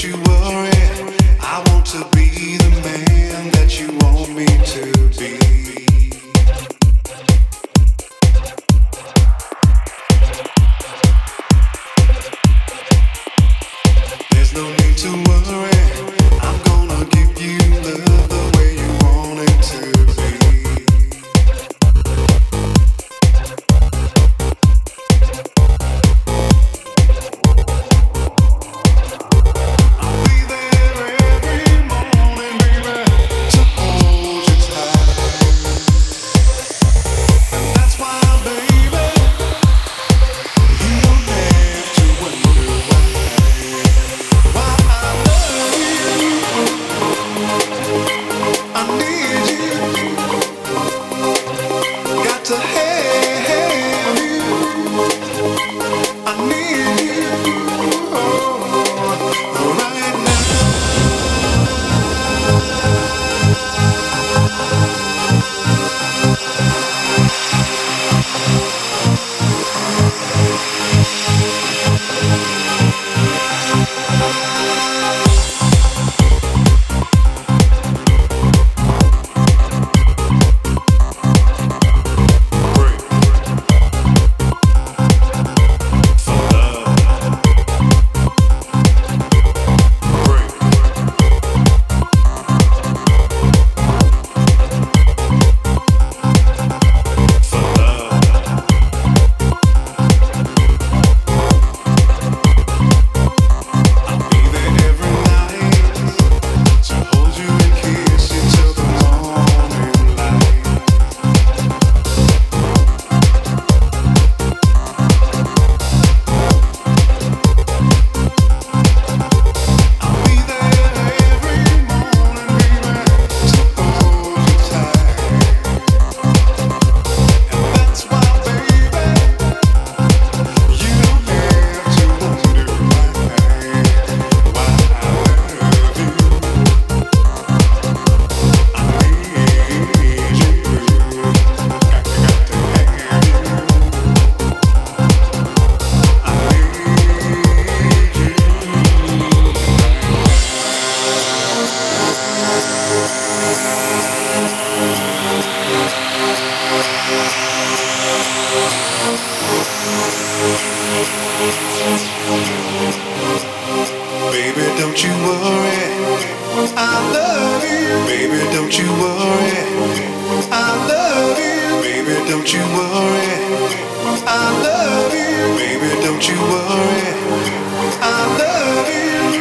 you worry. I want to be the man that you want me to be. There's no need to worry. I'm gonna give you love the way you want it to be. I'll be there every morning, baby, to hold you tight. And that's why, baby, you don't have to wonder why I love you. I need you. Got to have you. I need you. Right now. Baby, don't you worry. I love you. Baby, don't you worry. I love you. Baby, don't you worry. I love you. Baby, don't you worry. I love you.